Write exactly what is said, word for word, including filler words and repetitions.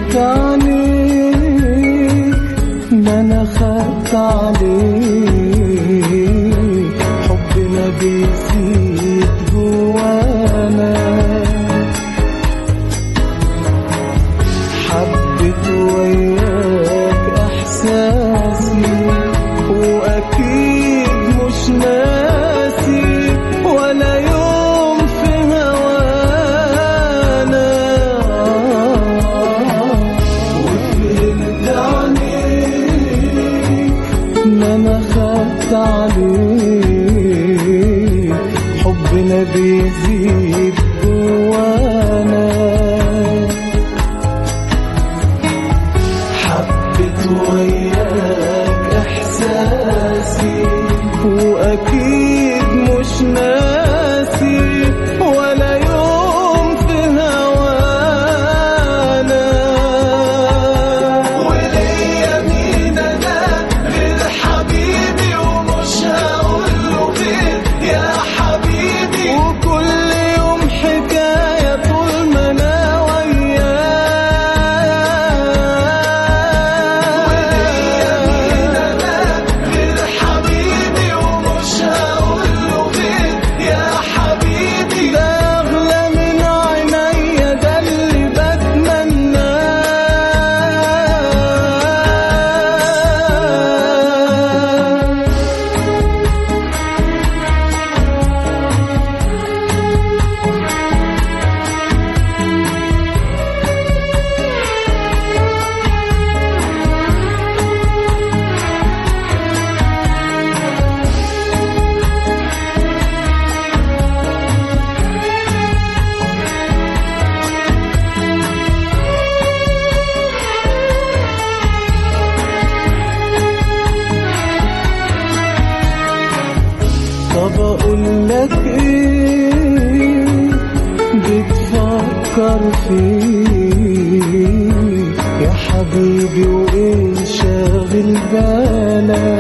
فهمت عليك ما انا خدت عليك، حبنا بيزيد جوانا، حبيت وياك احساسي واكيد مش ناسي ولا يوم في هوانا، وفهمت عليك ما انا خدت عليك، حبنا بيزيد جوانا، حبيت وياك احساسي واكيد مش ناسي ولا يوم في هوانا، وليا مين انا غير حبيبي ومش هقوله غير يا حبيبي، وكل يوم حكاية طول ما انا طب اقول لك ايه بتفكر فيه يا حبيبي وايه شاغل بالك،